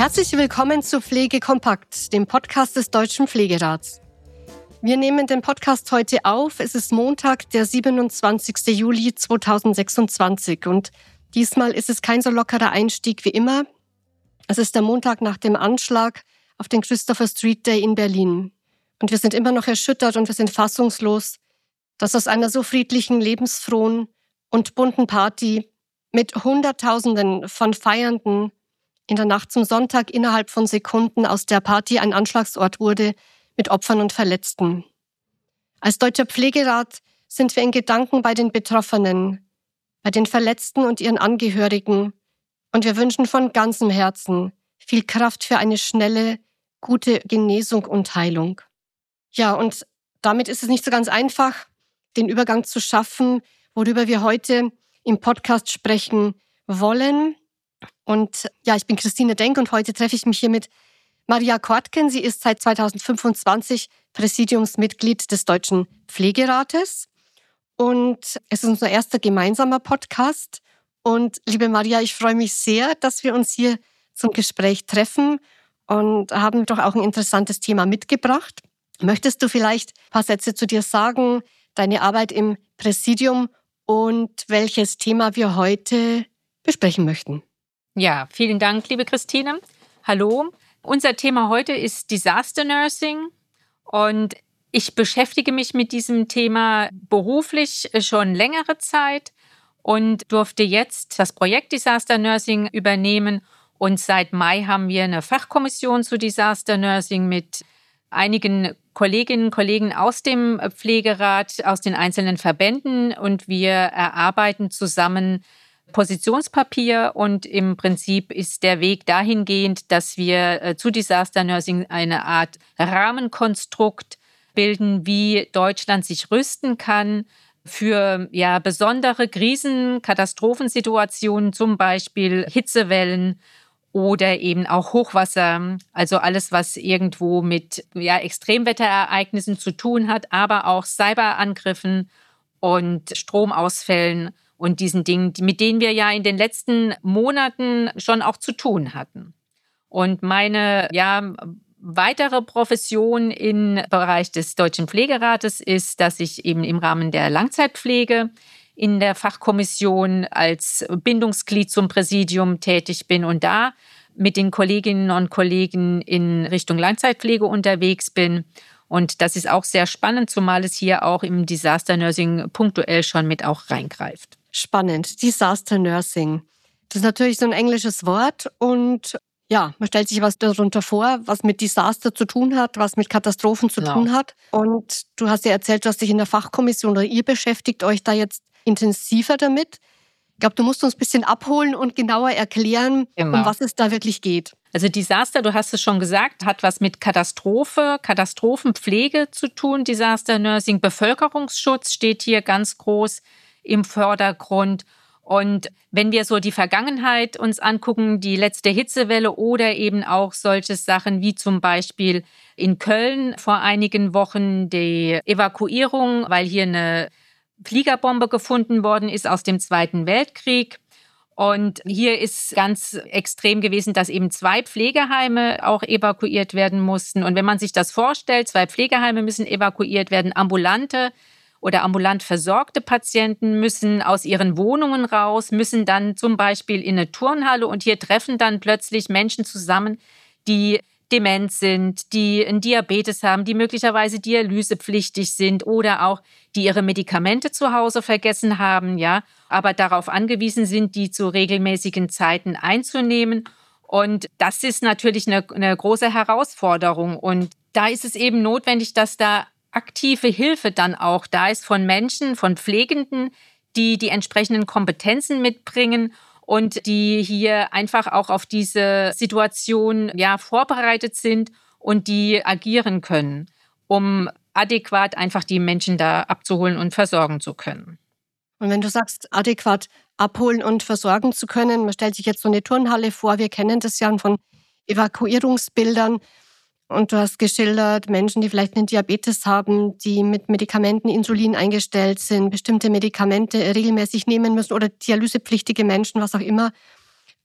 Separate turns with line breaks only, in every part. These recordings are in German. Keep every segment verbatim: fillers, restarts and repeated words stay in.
Herzlich willkommen zu Pflege Kompakt, dem Podcast des Deutschen Pflegerats. Wir nehmen den Podcast heute auf. Es ist Montag, der siebenundzwanzigster Juli zweitausendsechsundzwanzig und diesmal ist es kein so lockerer Einstieg wie immer. Es ist der Montag nach dem Anschlag auf den Christopher Street Day in Berlin. Und wir sind immer noch erschüttert und wir sind fassungslos, dass aus einer so friedlichen, lebensfrohen und bunten Party mit Hunderttausenden von Feiernden in der Nacht zum Sonntag innerhalb von Sekunden aus der Party ein Anschlagsort wurde mit Opfern und Verletzten. Als Deutscher Pflegerat sind wir in Gedanken bei den Betroffenen, bei den Verletzten und ihren Angehörigen und wir wünschen von ganzem Herzen viel Kraft für eine schnelle, gute Genesung und Heilung. Ja, und damit ist es nicht so ganz einfach, den Übergang zu schaffen, worüber wir heute im Podcast sprechen wollen. Und ja, ich bin Christine Denk und heute treffe ich mich hier mit Maria Kortgen. Sie ist seit zweitausendfünfundzwanzig Präsidiumsmitglied des Deutschen Pflegerates. Und es ist unser erster gemeinsamer Podcast. Und liebe Maria, ich freue mich sehr, dass wir uns hier zum Gespräch treffen und haben doch auch ein interessantes Thema mitgebracht. Möchtest du vielleicht ein paar Sätze zu dir sagen, deine Arbeit im Präsidium und welches Thema wir heute besprechen möchten?
Ja, vielen Dank, liebe Christine. Hallo. Unser Thema heute ist Disaster Nursing und ich beschäftige mich mit diesem Thema beruflich schon längere Zeit und durfte jetzt das Projekt Disaster Nursing übernehmen. Und seit Mai haben wir eine Fachkommission zu Disaster Nursing mit einigen Kolleginnen und Kollegen aus dem Pflegerat, aus den einzelnen Verbänden und wir erarbeiten zusammen Positionspapier und im Prinzip ist der Weg dahingehend, dass wir zu Disaster Nursing eine Art Rahmenkonstrukt bilden, wie Deutschland sich rüsten kann für ja, besondere Krisen, Katastrophensituationen, zum Beispiel Hitzewellen oder eben auch Hochwasser, also alles, was irgendwo mit ja, Extremwetterereignissen zu tun hat, aber auch Cyberangriffen und Stromausfällen und diesen Dingen, mit denen wir ja in den letzten Monaten schon auch zu tun hatten. Und meine ja, weitere Profession im Bereich des Deutschen Pflegerates ist, dass ich eben im Rahmen der Langzeitpflege in der Fachkommission als Bindungsglied zum Präsidium tätig bin und da mit den Kolleginnen und Kollegen in Richtung Langzeitpflege unterwegs bin. Und das ist auch sehr spannend, zumal es hier auch im Disaster Nursing punktuell schon mit auch reingreift.
Spannend, Disaster Nursing. Das ist natürlich so ein englisches Wort und ja, man stellt sich was darunter vor, was mit Disaster zu tun hat, was mit Katastrophen zu
Genau.
tun hat. Und du hast ja erzählt, du hast dich in der Fachkommission oder ihr beschäftigt euch da jetzt intensiver damit. Ich glaube, du musst uns ein bisschen abholen und genauer erklären,
Genau.
um was es da wirklich geht.
Also Disaster, du hast es schon gesagt, hat was mit Katastrophe, Katastrophenpflege zu tun. Disaster Nursing, Bevölkerungsschutz steht hier ganz groß im Vordergrund. Und wenn wir so die Vergangenheit uns angucken, die letzte Hitzewelle oder eben auch solche Sachen wie zum Beispiel in Köln vor einigen Wochen die Evakuierung, weil hier eine Fliegerbombe gefunden worden ist aus dem Zweiten Weltkrieg. Und hier ist ganz extrem gewesen, dass eben zwei Pflegeheime auch evakuiert werden mussten. Und wenn man sich das vorstellt, zwei Pflegeheime müssen evakuiert werden, ambulante oder ambulant versorgte Patienten müssen aus ihren Wohnungen raus, müssen dann zum Beispiel in eine Turnhalle und hier treffen dann plötzlich Menschen zusammen, die dement sind, die einen Diabetes haben, die möglicherweise dialysepflichtig sind oder auch die ihre Medikamente zu Hause vergessen haben, ja, aber darauf angewiesen sind, die zu regelmäßigen Zeiten einzunehmen. Und das ist natürlich eine, eine große Herausforderung. Und da ist es eben notwendig, dass da aktive Hilfe dann auch da ist von Menschen, von Pflegenden, die die entsprechenden Kompetenzen mitbringen und die hier einfach auch auf diese Situation ja vorbereitet sind und die agieren können, um adäquat einfach die Menschen da abzuholen und versorgen zu können.
Und wenn du sagst, adäquat abholen und versorgen zu können, man stellt sich jetzt so eine Turnhalle vor, wir kennen das ja von Evakuierungsbildern. Und du hast geschildert, Menschen, die vielleicht einen Diabetes haben, die mit Medikamenten, Insulin eingestellt sind, bestimmte Medikamente regelmäßig nehmen müssen oder dialysepflichtige Menschen, was auch immer.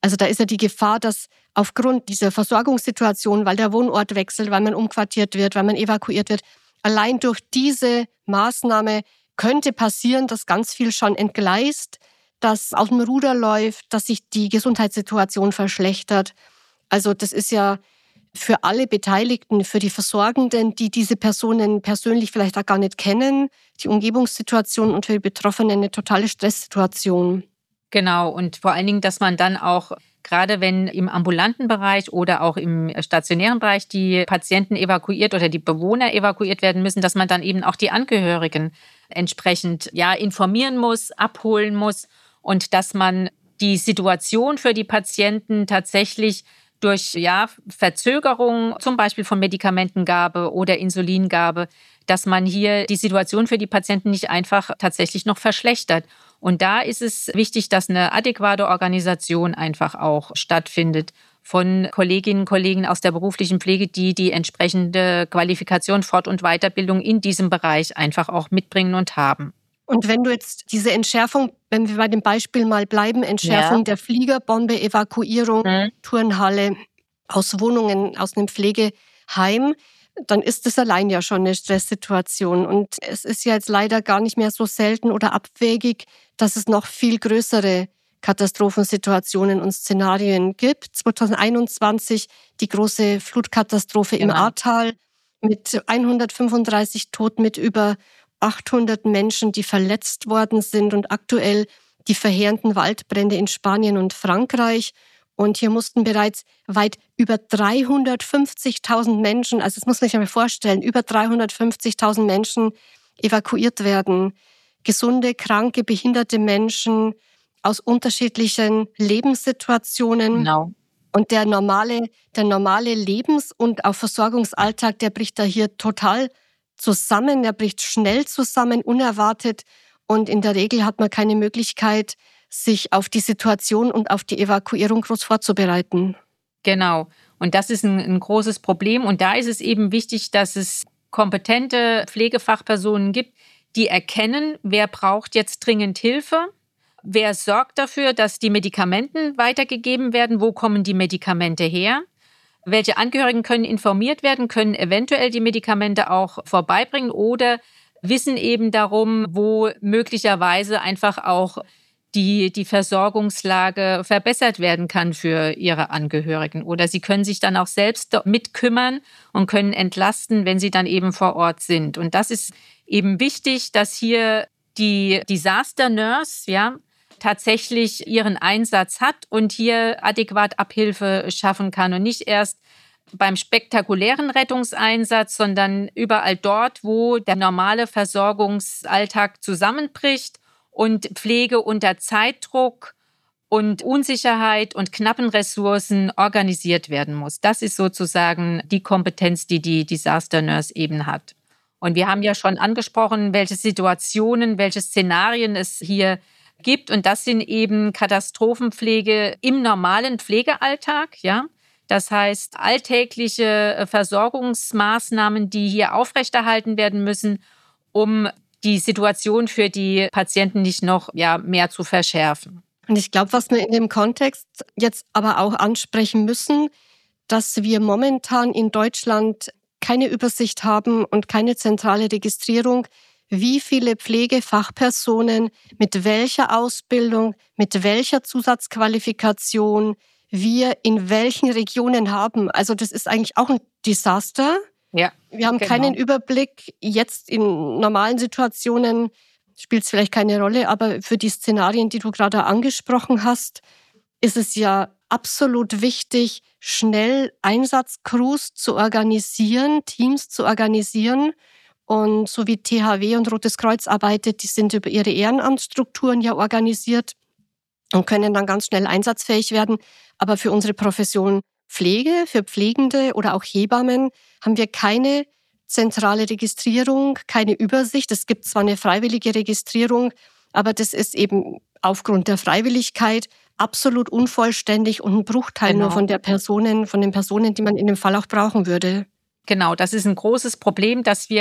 Also da ist ja die Gefahr, dass aufgrund dieser Versorgungssituation, weil der Wohnort wechselt, weil man umquartiert wird, weil man evakuiert wird, allein durch diese Maßnahme könnte passieren, dass ganz viel schon entgleist, dass aus dem Ruder läuft, dass sich die Gesundheitssituation verschlechtert. Also das ist ja für alle Beteiligten, für die Versorgenden, die diese Personen persönlich vielleicht auch gar nicht kennen, die Umgebungssituation und für die Betroffenen eine totale Stresssituation.
Genau, und vor allen Dingen, dass man dann auch, gerade wenn im ambulanten Bereich oder auch im stationären Bereich die Patienten evakuiert oder die Bewohner evakuiert werden müssen, dass man dann eben auch die Angehörigen entsprechend ja informieren muss, abholen muss und dass man die Situation für die Patienten tatsächlich durch ja, Verzögerung, zum Beispiel von Medikamentengabe oder Insulingabe, dass man hier die Situation für die Patienten nicht einfach tatsächlich noch verschlechtert. Und da ist es wichtig, dass eine adäquate Organisation einfach auch stattfindet von Kolleginnen und Kollegen aus der beruflichen Pflege, die die entsprechende Qualifikation, Fort- und Weiterbildung in diesem Bereich einfach auch mitbringen und haben.
Und wenn du jetzt diese Entschärfung, wenn wir bei dem Beispiel mal bleiben, Entschärfung
Ja.
der Fliegerbombe, Evakuierung,
Mhm.
Turnhalle, aus Wohnungen, aus einem Pflegeheim, dann ist das allein ja schon eine Stresssituation. Und es ist ja jetzt leider gar nicht mehr so selten oder abwegig, dass es noch viel größere Katastrophensituationen und Szenarien gibt. zwanzig einundzwanzig die große Flutkatastrophe im
Genau.
Ahrtal mit hundertfünfunddreißig Toten, mit über achthundert Menschen, die verletzt worden sind, und aktuell die verheerenden Waldbrände in Spanien und Frankreich. Und hier mussten bereits weit über dreihundertfünfzigtausend Menschen, also das muss man sich mal vorstellen, über dreihundertfünfzigtausend Menschen evakuiert werden. Gesunde, kranke, behinderte Menschen aus unterschiedlichen Lebenssituationen.
Genau.
Und der normale, der normale Lebens- und auch Versorgungsalltag, der bricht da hier total zusammen, der bricht schnell zusammen, unerwartet. Und in der Regel hat man keine Möglichkeit, sich auf die Situation und auf die Evakuierung groß vorzubereiten.
Genau. Und das ist ein, ein großes Problem. Und da ist es eben wichtig, dass es kompetente Pflegefachpersonen gibt, die erkennen, wer braucht jetzt dringend Hilfe, wer sorgt dafür, dass die Medikamente weitergegeben werden, wo kommen die Medikamente her, welche Angehörigen können informiert werden, können eventuell die Medikamente auch vorbeibringen oder wissen eben darum, wo möglicherweise einfach auch die, die Versorgungslage verbessert werden kann für ihre Angehörigen. Oder sie können sich dann auch selbst mitkümmern und können entlasten, wenn sie dann eben vor Ort sind. Und das ist eben wichtig, dass hier die Disaster Nurse, ja, tatsächlich ihren Einsatz hat und hier adäquat Abhilfe schaffen kann und nicht erst beim spektakulären Rettungseinsatz, sondern überall dort, wo der normale Versorgungsalltag zusammenbricht und Pflege unter Zeitdruck und Unsicherheit und knappen Ressourcen organisiert werden muss. Das ist sozusagen die Kompetenz, die die Disaster Nurse eben hat. Und wir haben ja schon angesprochen, welche Situationen, welche Szenarien es hier gibt. Und das sind eben Katastrophenpflege im normalen Pflegealltag, ja. Das heißt, alltägliche Versorgungsmaßnahmen, die hier aufrechterhalten werden müssen, um die Situation für die Patienten nicht noch ja, mehr zu verschärfen.
Und ich glaube, was wir in dem Kontext jetzt aber auch ansprechen müssen, dass wir momentan in Deutschland keine Übersicht haben und keine zentrale Registrierung, wie viele Pflegefachpersonen mit welcher Ausbildung, mit welcher Zusatzqualifikation wir in welchen Regionen haben. Also das ist eigentlich auch ein Desaster.
Ja,
wir haben
genau.
keinen Überblick. Jetzt in normalen Situationen spielt es vielleicht keine Rolle, aber für die Szenarien, die du gerade angesprochen hast, ist es ja absolut wichtig, schnell Einsatzcrews zu organisieren, Teams zu organisieren. Und so wie T H W und Rotes Kreuz arbeitet, die sind über ihre Ehrenamtsstrukturen ja organisiert und können dann ganz schnell einsatzfähig werden. Aber für unsere Profession Pflege, für Pflegende oder auch Hebammen haben wir keine zentrale Registrierung, keine Übersicht. Es gibt zwar eine freiwillige Registrierung, aber das ist eben aufgrund der Freiwilligkeit absolut unvollständig und ein Bruchteil
Genau.
nur von der Personen, von den Personen, die man in dem Fall auch brauchen würde.
Genau, das ist ein großes Problem, dass wir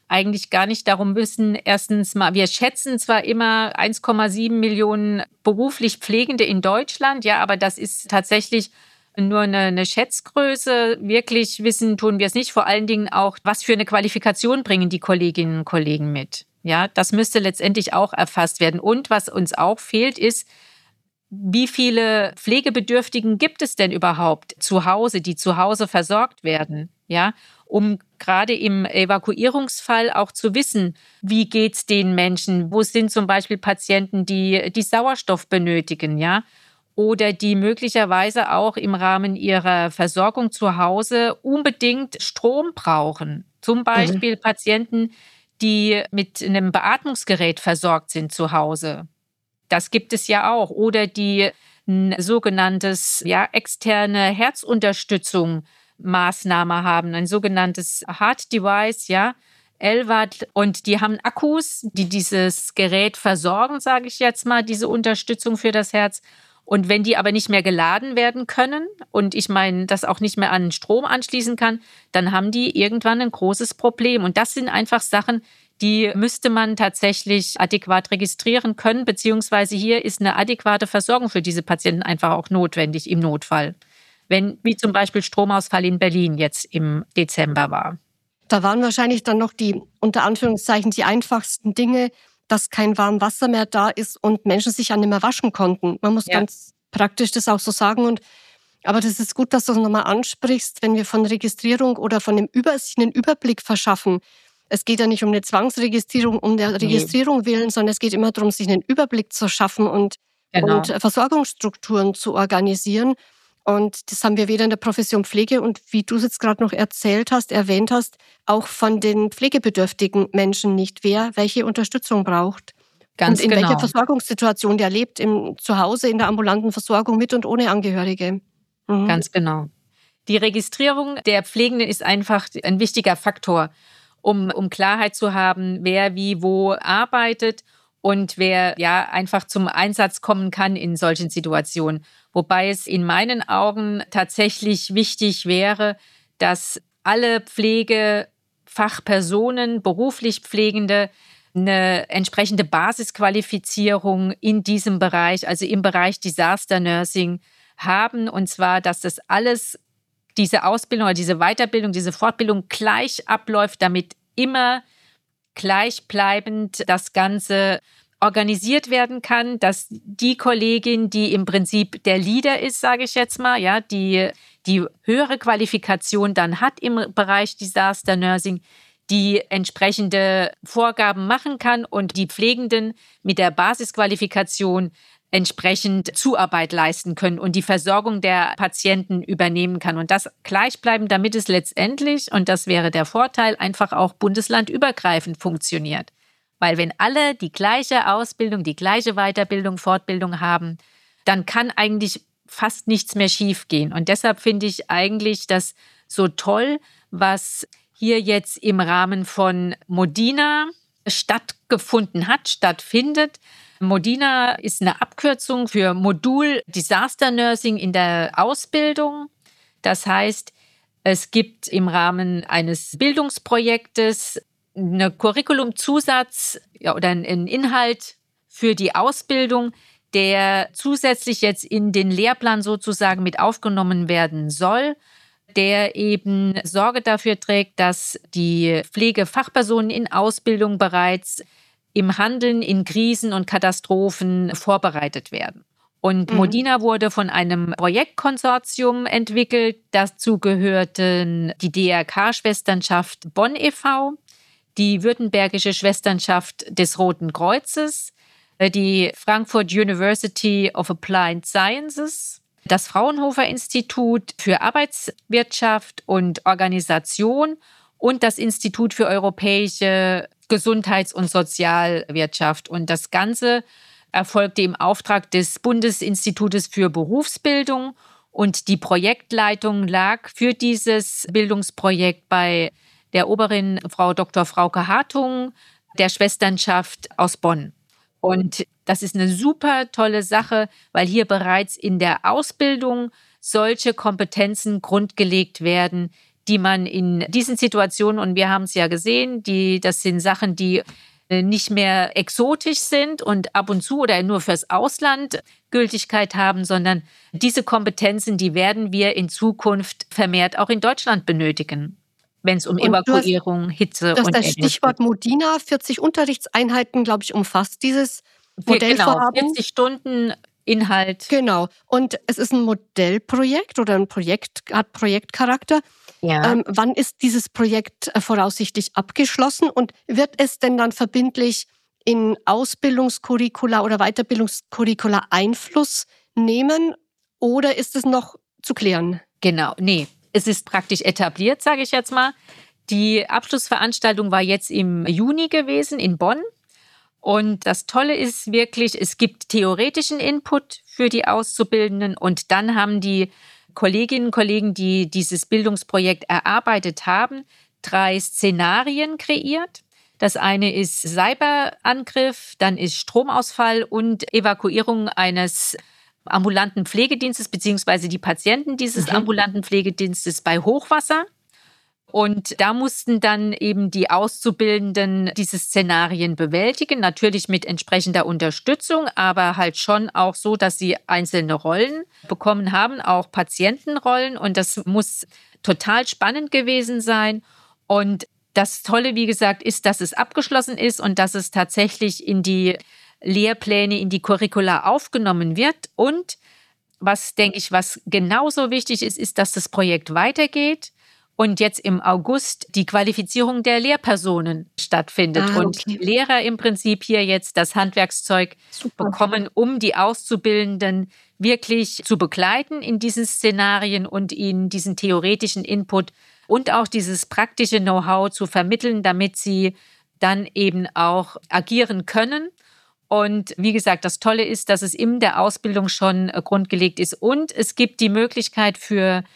eigentlich gar nicht darum wissen, erstens mal, wir schätzen zwar immer eins Komma sieben Millionen beruflich Pflegende in Deutschland, ja, aber das ist tatsächlich nur eine, eine Schätzgröße. Wirklich wissen tun wir es nicht. Vor allen Dingen auch, was für eine Qualifikation bringen die Kolleginnen und Kollegen mit. Ja, das müsste letztendlich auch erfasst werden. Und was uns auch fehlt, ist, wie viele Pflegebedürftigen gibt es denn überhaupt zu Hause, die zu Hause versorgt werden? Ja, um gerade im Evakuierungsfall auch zu wissen, wie geht's den Menschen? Wo sind zum Beispiel Patienten, die, die Sauerstoff benötigen, ja? Oder die möglicherweise auch im Rahmen ihrer Versorgung zu Hause unbedingt Strom brauchen. Zum Beispiel mhm. Patienten, die mit einem Beatmungsgerät versorgt sind zu Hause. Das gibt es ja auch. Oder die ein sogenanntes ja, externe Herzunterstützung Maßnahme haben, ein sogenanntes Heart Device, ja, L V A D. Und die haben Akkus, die dieses Gerät versorgen, sage ich jetzt mal, diese Unterstützung für das Herz. Und wenn die aber nicht mehr geladen werden können und ich meine, das auch nicht mehr an Strom anschließen kann, dann haben die irgendwann ein großes Problem. Und das sind einfach Sachen, die müsste man tatsächlich adäquat registrieren können, beziehungsweise hier ist eine adäquate Versorgung für diese Patienten einfach auch notwendig im Notfall. Wenn, wie zum Beispiel Stromausfall in Berlin jetzt im Dezember war.
Da waren wahrscheinlich dann noch die, unter Anführungszeichen, die einfachsten Dinge, dass kein warmes Wasser mehr da ist und Menschen sich ja nicht mehr waschen konnten. Man muss ja. ganz praktisch das auch so sagen. Und, aber das ist gut, dass du das nochmal ansprichst, wenn wir von Registrierung oder von dem Über, sich einen Überblick verschaffen. Es geht ja nicht um eine Zwangsregistrierung, um der Registrierung nee. willen, sondern es geht immer darum, sich einen Überblick zu schaffen und, genau. und Versorgungsstrukturen zu organisieren. Und das haben wir weder in der Profession Pflege und wie du es jetzt gerade noch erzählt hast, erwähnt hast, auch von den pflegebedürftigen Menschen nicht, wer welche Unterstützung braucht.
Ganz
und in
genau.
welcher Versorgungssituation der lebt, im Zuhause, in der ambulanten Versorgung mit und ohne Angehörige.
Mhm. Ganz genau. Die Registrierung der Pflegenden ist einfach ein wichtiger Faktor, um, um Klarheit zu haben, wer wie wo arbeitet und wer ja einfach zum Einsatz kommen kann in solchen Situationen. Wobei es in meinen Augen tatsächlich wichtig wäre, dass alle Pflegefachpersonen, beruflich Pflegende, eine entsprechende Basisqualifizierung in diesem Bereich, also im Bereich Disaster Nursing haben. Und zwar, dass das alles, diese Ausbildung oder diese Weiterbildung, diese Fortbildung gleich abläuft, damit immer gleichbleibend das Ganze organisiert werden kann, dass die Kollegin, die im Prinzip der Leader ist, sage ich jetzt mal, ja, die die höhere Qualifikation dann hat im Bereich Disaster Nursing, die entsprechende Vorgaben machen kann und die Pflegenden mit der Basisqualifikation entsprechend Zuarbeit leisten können und die Versorgung der Patienten übernehmen kann. Und das gleichbleiben, damit es letztendlich, und das wäre der Vorteil, einfach auch bundeslandübergreifend funktioniert. Weil wenn alle die gleiche Ausbildung, die gleiche Weiterbildung, Fortbildung haben, dann kann eigentlich fast nichts mehr schiefgehen. Und deshalb finde ich eigentlich das so toll, was hier jetzt im Rahmen von Modina stattgefunden hat, stattfindet. Modina ist eine Abkürzung für Modul Disaster Nursing in der Ausbildung. Das heißt, es gibt im Rahmen eines Bildungsprojektes eine Curriculumzusatz ja, oder einen Inhalt für die Ausbildung, der zusätzlich jetzt in den Lehrplan sozusagen mit aufgenommen werden soll, der eben Sorge dafür trägt, dass die Pflegefachpersonen in Ausbildung bereits im Handeln in Krisen und Katastrophen vorbereitet werden. Und mhm. Modina wurde von einem Projektkonsortium entwickelt. Dazu gehörten die D R K-Schwesternschaft Bonn e V, die Württembergische Schwesternschaft des Roten Kreuzes, die Frankfurt University of Applied Sciences, das Fraunhofer Institut für Arbeitswirtschaft und Organisation und das Institut für europäische Gesundheits- und Sozialwirtschaft. Und das Ganze erfolgte im Auftrag des Bundesinstitutes für Berufsbildung und die Projektleitung lag für dieses Bildungsprojekt bei der Oberin Frau Doktor Frauke Hartung der Schwesternschaft aus Bonn. Und das ist eine super tolle Sache, weil hier bereits in der Ausbildung solche Kompetenzen grundgelegt werden, die man in diesen Situationen, und wir haben es ja gesehen, die, das sind Sachen, die nicht mehr exotisch sind und ab und zu oder nur fürs Ausland Gültigkeit haben, sondern diese Kompetenzen, die werden wir in Zukunft vermehrt auch in Deutschland benötigen, wenn es um
Und du hast,
Evakuierung, Hitze
du hast
und
das
Ähnliches
Stichwort
geht.
Modina, vierzig Unterrichtseinheiten, glaube ich, umfasst dieses
Wir- Genau,
Modellvorhaben.
vierzig Stunden Inhalt.
Genau. Und es ist ein Modellprojekt oder ein Projekt, hat Projektcharakter.
Ja.
Ähm, wann ist dieses Projekt äh, voraussichtlich abgeschlossen und wird es denn dann verbindlich in Ausbildungskurricula oder Weiterbildungskurricula Einfluss nehmen oder ist es noch zu klären?
Genau, nee, es ist praktisch etabliert, sage ich jetzt mal. Die Abschlussveranstaltung war jetzt im Juni gewesen in Bonn. Und das Tolle ist wirklich, es gibt theoretischen Input für die Auszubildenden und dann haben die Kolleginnen und Kollegen, die dieses Bildungsprojekt erarbeitet haben, drei Szenarien kreiert. Das eine ist Cyberangriff, dann ist Stromausfall und Evakuierung eines ambulanten Pflegedienstes beziehungsweise die Patienten dieses
Mhm.
ambulanten Pflegedienstes bei Hochwasser. Und da mussten dann eben die Auszubildenden diese Szenarien bewältigen, natürlich mit entsprechender Unterstützung, aber halt schon auch so, dass sie einzelne Rollen bekommen haben, auch Patientenrollen. Und das muss total spannend gewesen sein. Und das Tolle, wie gesagt, ist, dass es abgeschlossen ist und dass es tatsächlich in die Lehrpläne, in die Curricula aufgenommen wird. Und was, denke ich, was genauso wichtig ist, ist, dass das Projekt weitergeht. Und jetzt im August die Qualifizierung der Lehrpersonen stattfindet.
Ah,
Und
okay.
die Lehrer im Prinzip hier jetzt das Handwerkszeug
Super.
bekommen, um die Auszubildenden wirklich zu begleiten in diesen Szenarien und ihnen diesen theoretischen Input und auch dieses praktische Know-how zu vermitteln, damit sie dann eben auch agieren können. Und wie gesagt, das Tolle ist, dass es in der Ausbildung schon grundgelegt ist. Und es gibt die Möglichkeit für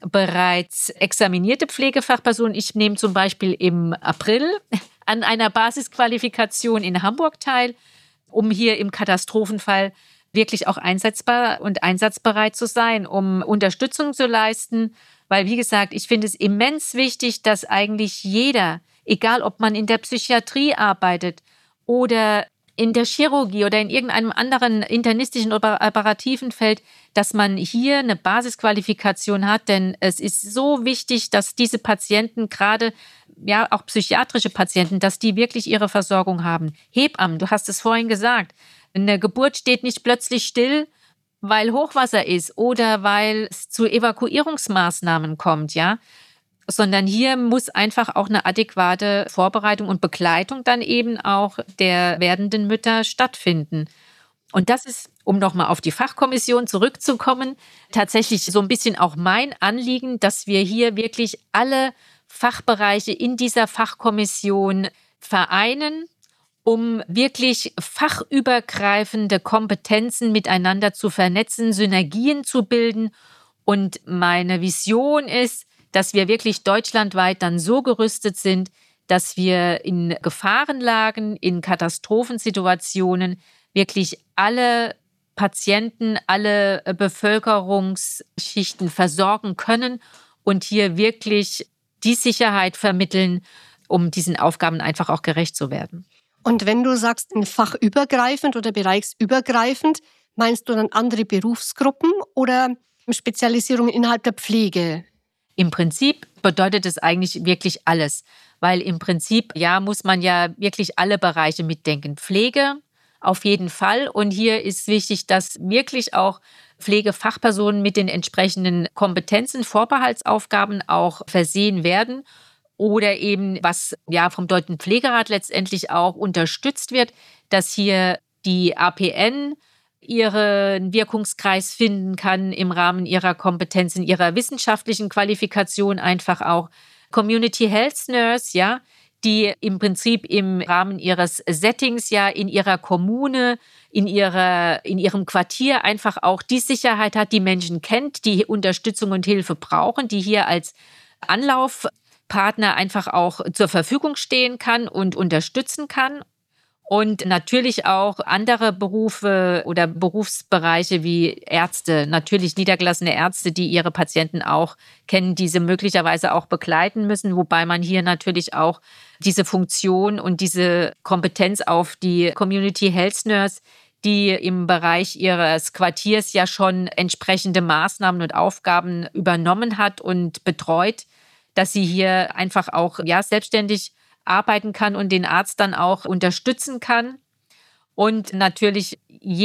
bereits examinierte Pflegefachpersonen. Ich nehme zum Beispiel im April an einer Basisqualifikation in Hamburg teil, um hier im Katastrophenfall wirklich auch einsetzbar und einsatzbereit zu sein, um Unterstützung zu leisten. Weil, wie gesagt, ich finde es immens wichtig, dass eigentlich jeder, egal ob man in der Psychiatrie arbeitet oder in der Chirurgie oder in irgendeinem anderen internistischen oder operativen Feld, dass man hier eine Basisqualifikation hat, denn es ist so wichtig, dass diese Patienten, gerade ja auch psychiatrische Patienten, dass die wirklich ihre Versorgung haben. Hebammen, du hast es vorhin gesagt, eine Geburt steht nicht plötzlich still, weil Hochwasser ist oder weil es zu Evakuierungsmaßnahmen kommt, ja. Sondern hier muss einfach auch eine adäquate Vorbereitung und Begleitung dann eben auch der werdenden Mütter stattfinden. Und das ist, um nochmal auf die Fachkommission zurückzukommen, tatsächlich so ein bisschen auch mein Anliegen, dass wir hier wirklich alle Fachbereiche in dieser Fachkommission vereinen, um wirklich fachübergreifende Kompetenzen miteinander zu vernetzen, Synergien zu bilden. Und meine Vision ist, dass wir wirklich deutschlandweit dann so gerüstet sind, dass wir in Gefahrenlagen, in Katastrophensituationen wirklich alle Patienten, alle Bevölkerungsschichten versorgen können und hier wirklich die Sicherheit vermitteln, um diesen Aufgaben einfach auch gerecht zu werden.
Und wenn du sagst, fachübergreifend oder bereichsübergreifend, meinst du dann andere Berufsgruppen oder Spezialisierung innerhalb der Pflege?
Im Prinzip bedeutet es eigentlich wirklich alles, weil im Prinzip, ja, muss man ja wirklich alle Bereiche mitdenken. Pflege auf jeden Fall. Und hier ist wichtig, dass wirklich auch Pflegefachpersonen mit den entsprechenden Kompetenzen, Vorbehaltsaufgaben auch versehen werden. Oder eben, was ja vom Deutschen Pflegerat letztendlich auch unterstützt wird, dass hier die A P N ihren Wirkungskreis finden kann im Rahmen ihrer Kompetenzen, ihrer wissenschaftlichen Qualifikation, einfach auch Community Health Nurse, ja, die im Prinzip im Rahmen ihres Settings ja in ihrer Kommune, in ihrer, in ihrem Quartier einfach auch die Sicherheit hat, die Menschen kennt, die Unterstützung und Hilfe brauchen, die hier als Anlaufpartner einfach auch zur Verfügung stehen kann und unterstützen kann. Und natürlich auch andere Berufe oder Berufsbereiche wie Ärzte, natürlich niedergelassene Ärzte, die ihre Patienten auch kennen, die sie möglicherweise auch begleiten müssen, wobei man hier natürlich auch diese Funktion und diese Kompetenz auf die Community Health Nurse, die im Bereich ihres Quartiers ja schon entsprechende Maßnahmen und Aufgaben übernommen hat und betreut, dass sie hier einfach auch ja selbstständig arbeiten kann und den Arzt dann auch unterstützen kann. Und natürlich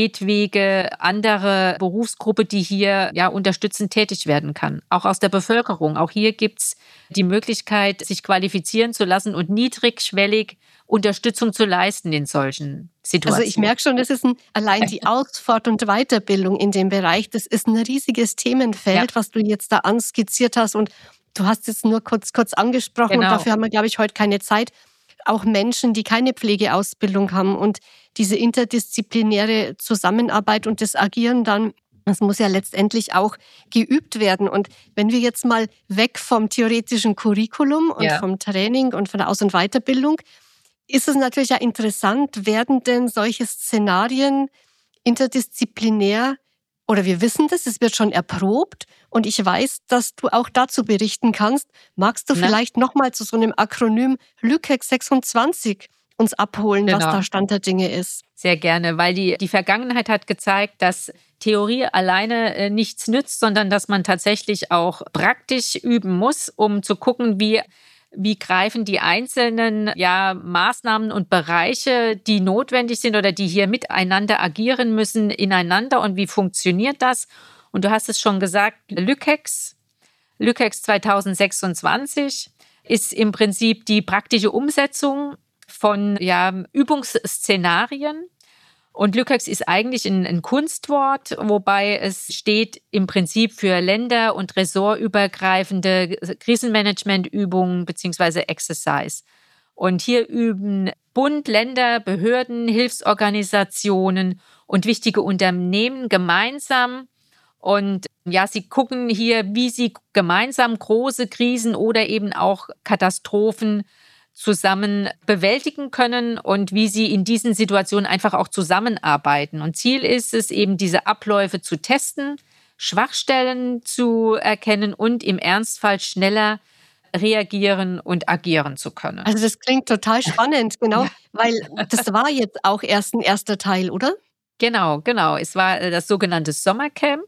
jedwege andere Berufsgruppe, die hier ja unterstützend tätig werden kann, auch aus der Bevölkerung. Auch hier gibt es die Möglichkeit, sich qualifizieren zu lassen und niedrigschwellig Unterstützung zu leisten in solchen Situationen.
Also ich merke schon, das ist ein, allein die Aus-, Fort- und Weiterbildung in dem Bereich, das ist ein riesiges Themenfeld, ja, was du jetzt da anskizziert hast. Und du hast es nur kurz, kurz angesprochen, genau. Und dafür haben wir, glaube ich, heute keine Zeit. Auch Menschen, die keine Pflegeausbildung haben und diese interdisziplinäre Zusammenarbeit und das Agieren dann, das muss ja letztendlich auch geübt werden. Und wenn wir jetzt mal weg vom theoretischen Curriculum und ja. vom Training und von der Aus- und Weiterbildung, ist es natürlich ja interessant, werden denn solche Szenarien interdisziplinär, oder wir wissen das, es wird schon erprobt und ich weiß, dass du auch dazu berichten kannst. Magst du Na? vielleicht nochmal zu so einem Akronym Lükex sechsundzwanzig uns abholen, genau. was da Stand der Dinge ist?
Sehr gerne, weil die, die Vergangenheit hat gezeigt, dass Theorie alleine äh, nichts nützt, sondern dass man tatsächlich auch praktisch üben muss, um zu gucken, wie Wie greifen die einzelnen ja, Maßnahmen und Bereiche, die notwendig sind oder die hier miteinander agieren müssen, ineinander und wie funktioniert das? Und du hast es schon gesagt, Lükex, Lükex zwanzig sechsundzwanzig ist im Prinzip die praktische Umsetzung von ja, Übungsszenarien. Und Lükex ist eigentlich ein, ein Kunstwort, wobei es steht im Prinzip für länder- und ressortübergreifende Krisenmanagementübungen bzw. Exercise. Und hier üben Bund, Länder, Behörden, Hilfsorganisationen und wichtige Unternehmen gemeinsam. Und ja, sie gucken hier, wie sie gemeinsam große Krisen oder eben auch Katastrophen zusammen bewältigen können und wie sie in diesen Situationen einfach auch zusammenarbeiten. Und Ziel ist es eben, diese Abläufe zu testen, Schwachstellen zu erkennen und im Ernstfall schneller reagieren und agieren zu können.
Also das klingt total spannend, genau, ja. Weil das war jetzt auch erst ein erster Teil, oder?
Genau, genau. Es war das sogenannte Sommercamp.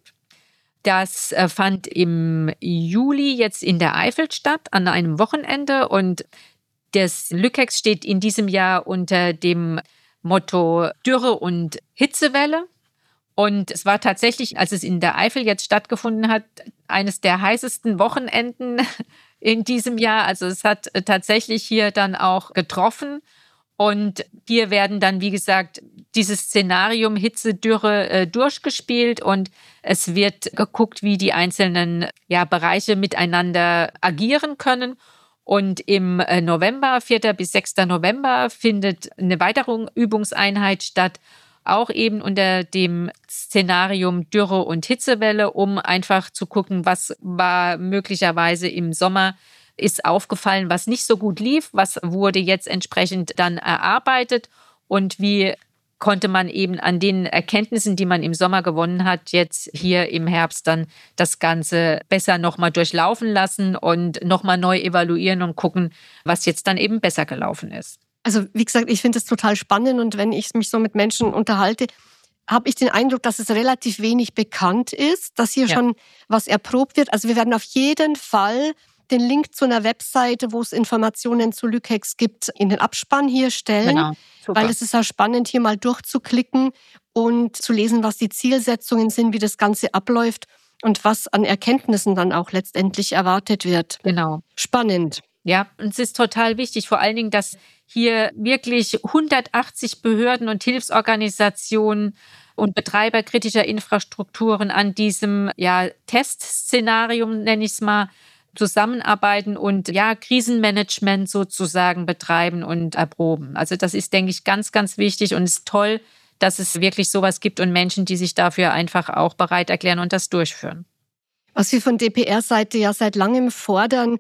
Das fand im Juli jetzt in der Eifel statt, an einem Wochenende, und das Lükex steht in diesem Jahr unter dem Motto Dürre und Hitzewelle. Und es war tatsächlich, als es in der Eifel jetzt stattgefunden hat, eines der heißesten Wochenenden in diesem Jahr. Also es hat tatsächlich hier dann auch getroffen. Und hier werden dann, wie gesagt, dieses Szenarium Hitze, Dürre äh, durchgespielt und es wird geguckt, wie die einzelnen ja, Bereiche miteinander agieren können. Und im November, vierten bis sechsten November, findet eine weitere Übungseinheit statt, auch eben unter dem Szenarium Dürre und Hitzewelle, um einfach zu gucken, was war möglicherweise im Sommer, ist aufgefallen, was nicht so gut lief, was wurde jetzt entsprechend dann erarbeitet und wie konnte man eben an den Erkenntnissen, die man im Sommer gewonnen hat, jetzt hier im Herbst dann das Ganze besser nochmal durchlaufen lassen und nochmal neu evaluieren und gucken, was jetzt dann eben besser gelaufen ist.
Also wie gesagt, ich finde es total spannend und wenn ich mich so mit Menschen unterhalte, habe ich den Eindruck, dass es relativ wenig bekannt ist, dass hier ja. schon was erprobt wird. Also wir werden auf jeden Fall den Link zu einer Webseite, wo es Informationen zu Lükex gibt, in den Abspann hier stellen. Genau. Super. Weil es ist ja spannend, hier mal durchzuklicken und zu lesen, was die Zielsetzungen sind, wie das Ganze abläuft und was an Erkenntnissen dann auch letztendlich erwartet wird.
Genau.
Spannend.
Ja, und es ist total wichtig, vor allen Dingen, dass hier wirklich hundertachtzig Behörden und Hilfsorganisationen und Betreiber kritischer Infrastrukturen an diesem ja, Testszenarium, nenne ich es mal, zusammenarbeiten und ja, Krisenmanagement sozusagen betreiben und erproben. Also das ist, denke ich, ganz, ganz wichtig und es ist toll, dass es wirklich sowas gibt und Menschen, die sich dafür einfach auch bereit erklären und das durchführen.
Was wir von D P R-Seite ja seit langem fordern,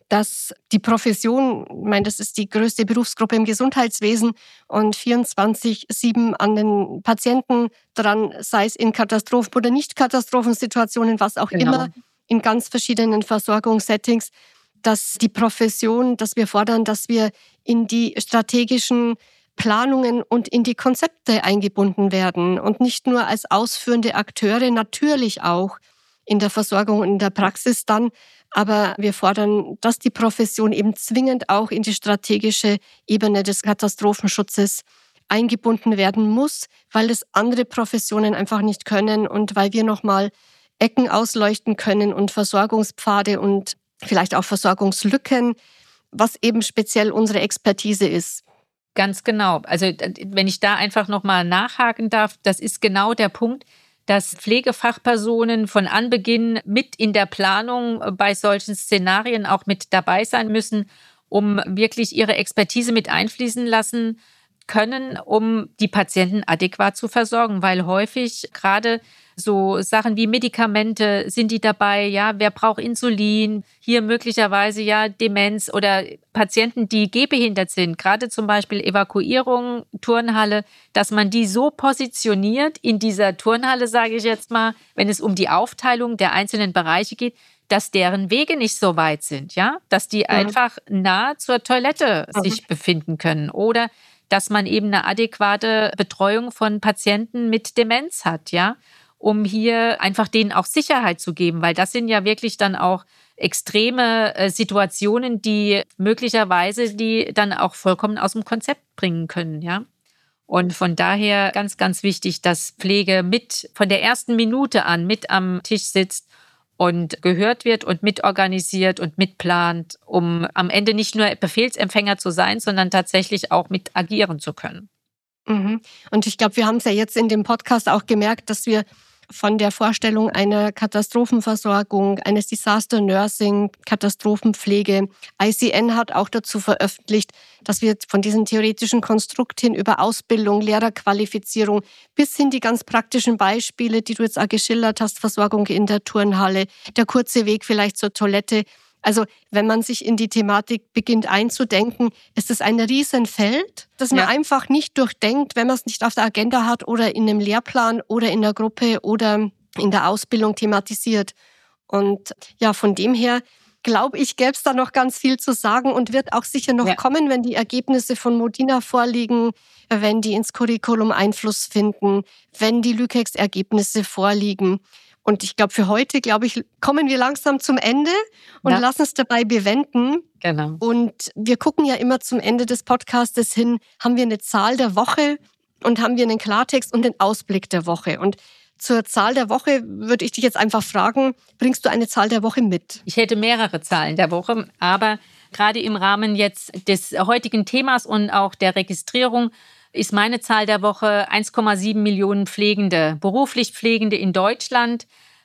dass die Profession, ich meine, das ist die größte Berufsgruppe im Gesundheitswesen und vierundzwanzig sieben an den Patienten dran, sei es in Katastrophen- oder Nicht-Katastrophensituationen, was auch
Genau.
immer, in ganz verschiedenen Versorgungssettings, dass die Profession, dass wir fordern, dass wir in die strategischen Planungen und in die Konzepte eingebunden werden und nicht nur als ausführende Akteure, natürlich auch in der Versorgung und in der Praxis dann, aber wir fordern, dass die Profession eben zwingend auch in die strategische Ebene des Katastrophenschutzes eingebunden werden muss, weil es andere Professionen einfach nicht können und weil wir nochmal Ecken ausleuchten können und Versorgungspfade und vielleicht auch Versorgungslücken, was eben speziell unsere Expertise ist.
Ganz genau. Also wenn ich da einfach nochmal nachhaken darf, das ist genau der Punkt, dass Pflegefachpersonen von Anbeginn mit in der Planung bei solchen Szenarien auch mit dabei sein müssen, um wirklich ihre Expertise mit einfließen lassen können, um die Patienten adäquat zu versorgen, weil häufig gerade so Sachen wie Medikamente sind die dabei, ja, wer braucht Insulin, hier möglicherweise ja Demenz oder Patienten, die gehbehindert sind, gerade zum Beispiel Evakuierung, Turnhalle, dass man die so positioniert in dieser Turnhalle, sage ich jetzt mal, wenn es um die Aufteilung der einzelnen Bereiche geht, dass deren Wege nicht so weit sind, ja, dass die mhm. einfach nah zur Toilette mhm. sich befinden können oder dass man eben eine adäquate Betreuung von Patienten mit Demenz hat, ja, um hier einfach denen auch Sicherheit zu geben, weil das sind ja wirklich dann auch extreme äh, Situationen, die möglicherweise die dann auch vollkommen aus dem Konzept bringen können, ja. Und von daher ganz, ganz wichtig, dass Pflege mit von der ersten Minute an mit am Tisch sitzt und gehört wird und mitorganisiert und mitplant, um am Ende nicht nur Befehlsempfänger zu sein, sondern tatsächlich auch mit agieren zu können.
Mhm. Und ich glaube, wir haben es ja jetzt in dem Podcast auch gemerkt, dass wir von der Vorstellung einer Katastrophenversorgung, eines Disaster Nursing, Katastrophenpflege, I C N hat auch dazu veröffentlicht, dass wir von diesem theoretischen Konstrukt hin über Ausbildung, Lehrerqualifizierung bis hin die ganz praktischen Beispiele, die du jetzt auch geschildert hast, Versorgung in der Turnhalle, der kurze Weg vielleicht zur Toilette. Also wenn man sich in die Thematik beginnt einzudenken, ist es ein Riesenfeld, das man ja. einfach nicht durchdenkt, wenn man es nicht auf der Agenda hat oder in einem Lehrplan oder in der Gruppe oder in der Ausbildung thematisiert. Und ja, von dem her glaube ich, gäbe es da noch ganz viel zu sagen und wird auch sicher noch ja. kommen, wenn die Ergebnisse von Modina vorliegen, wenn die ins Curriculum Einfluss finden, wenn die Lükex-Ergebnisse vorliegen. Und ich glaube, für heute, glaube ich, kommen wir langsam zum Ende und ja. lassen es dabei bewenden.
Genau.
Und wir gucken ja immer zum Ende des Podcastes hin, haben wir eine Zahl der Woche und haben wir einen Klartext und den Ausblick der Woche. Und zur Zahl der Woche würde ich dich jetzt einfach fragen, bringst du eine Zahl der Woche mit?
Ich hätte mehrere Zahlen der Woche, aber gerade im Rahmen jetzt des heutigen Themas und auch der Registrierung ist meine Zahl der Woche eins Komma sieben Millionen Pflegende, beruflich Pflegende in Deutschland,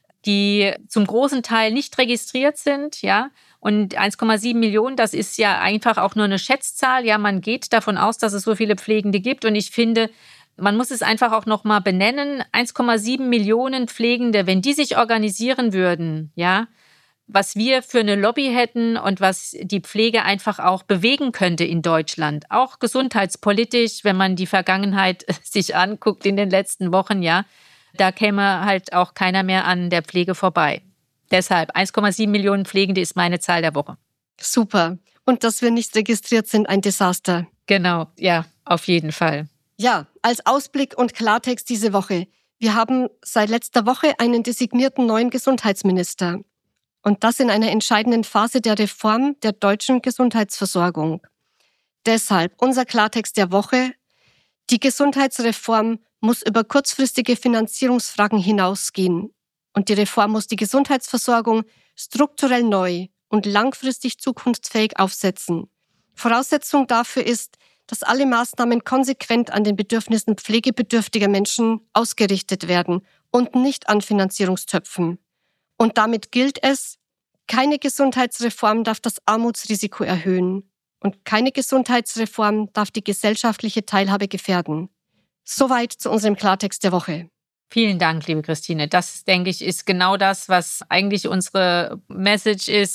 die zum großen Teil nicht registriert sind, ja. Und eins Komma sieben Millionen, das ist ja einfach auch nur eine Schätzzahl. Ja, man geht davon aus, dass es so viele Pflegende gibt. Und ich finde, man muss es einfach auch nochmal benennen. eins Komma sieben Millionen Pflegende, wenn die sich organisieren würden, ja, was wir für eine Lobby hätten und was die Pflege einfach auch bewegen könnte in Deutschland. Auch gesundheitspolitisch, wenn man die Vergangenheit sich anguckt in den letzten Wochen, ja, da käme halt auch keiner mehr an der Pflege vorbei. Deshalb eins Komma sieben Millionen Pflegende ist meine Zahl der Woche.
Super. Und dass wir nicht registriert sind, ein Desaster.
Genau, ja, auf jeden Fall.
Ja, als Ausblick und Klartext diese Woche. Wir haben seit letzter Woche einen designierten neuen Gesundheitsminister. Und das in einer entscheidenden Phase der Reform der deutschen Gesundheitsversorgung. Deshalb unser Klartext der Woche. Die Gesundheitsreform muss über kurzfristige Finanzierungsfragen hinausgehen. Und die Reform muss die Gesundheitsversorgung strukturell neu und langfristig zukunftsfähig aufsetzen. Voraussetzung dafür ist, dass alle Maßnahmen konsequent an den Bedürfnissen pflegebedürftiger Menschen ausgerichtet werden und nicht an Finanzierungstöpfen. Und damit gilt es, keine Gesundheitsreform darf das Armutsrisiko erhöhen und keine Gesundheitsreform darf die gesellschaftliche Teilhabe gefährden. Soweit zu unserem Klartext der Woche.
Vielen Dank, liebe Christine. Das, denke ich, ist genau das, was eigentlich unsere Message ist und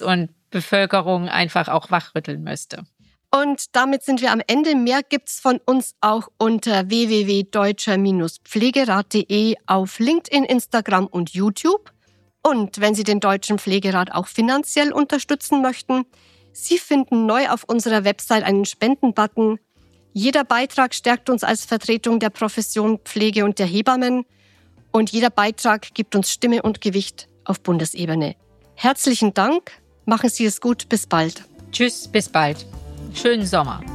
Bevölkerung einfach auch wachrütteln müsste.
Und damit sind wir am Ende. Mehr gibt's von uns auch unter w w w punkt deutscher Pflegerat punkt de auf LinkedIn, Instagram und YouTube. Und wenn Sie den Deutschen Pflegerat auch finanziell unterstützen möchten, Sie finden neu auf unserer Website einen Spendenbutton. Jeder Beitrag stärkt uns als Vertretung der Profession Pflege und der Hebammen. Und jeder Beitrag gibt uns Stimme und Gewicht auf Bundesebene. Herzlichen Dank. Machen Sie es gut. Bis bald.
Tschüss, bis bald. Schönen Sommer.